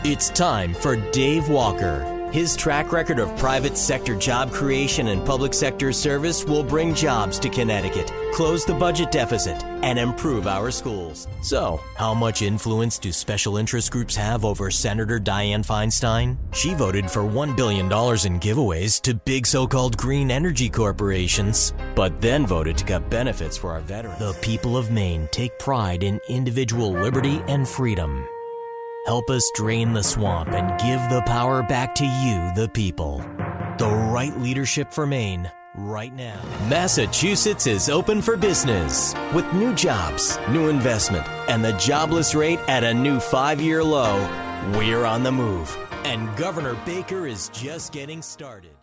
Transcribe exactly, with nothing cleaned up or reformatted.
It's time for Dave Walker. His track record of private sector job creation and public sector service will bring jobs to Connecticut, close the budget deficit, and improve our schools. So, how much influence do special interest groups have over Senator Dianne Feinstein? She voted for one billion dollars in giveaways to big so-called green energy corporations, but then voted to cut benefits for our veterans. The people of Maine take pride in individual liberty and freedom. Help us drain the swamp and give the power back to you, the people. The right leadership for Maine, right now. Massachusetts is open for business. With new jobs, new investment, and the jobless rate at a new five-year low, we're on the move. And Governor Baker is just getting started.